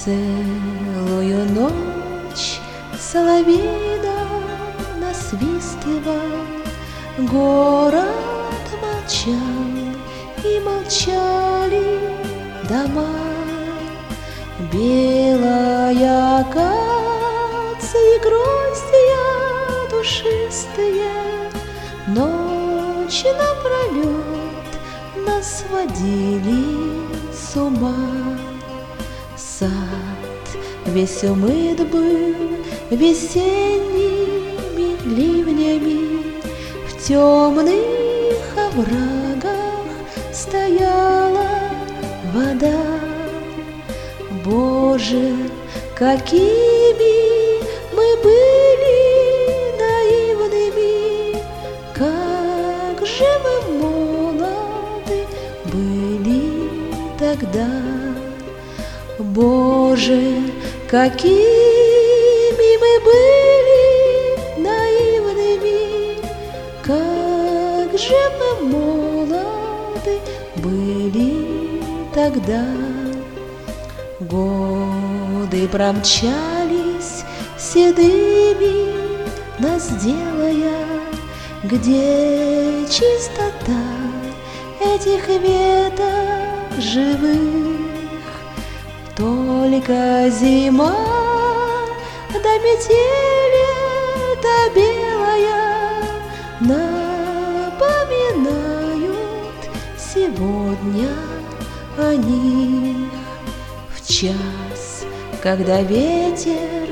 Целую ночь соловьино насвистывал, город молчал, и молчали дома. Белая акация, гроздья душистые, ночи напролет нас сводили с ума. Сад весь умыт был весенними ливнями, в темных оврагах стояла вода. Боже, какими мы были наивными, как же мы молоды были тогда. Боже, какими мы были наивными, как же мы молоды были тогда. Годы промчались седыми, нас делая, где чистота этих веток живых. Только зима да метель-то белая напоминают сегодня о них. В час, когда ветер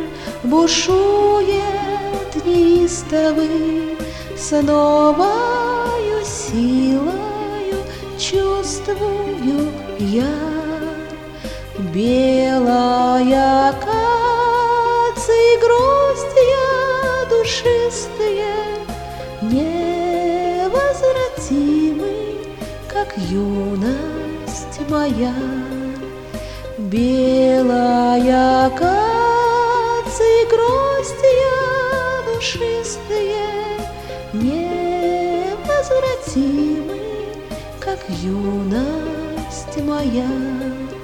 бушует неистовый, с новою силою чувствую я. Белая акация, гроздья душистые, невозвратимы, как юность моя. Белая акация, гроздья душистые, невозвратимы, как юность моя.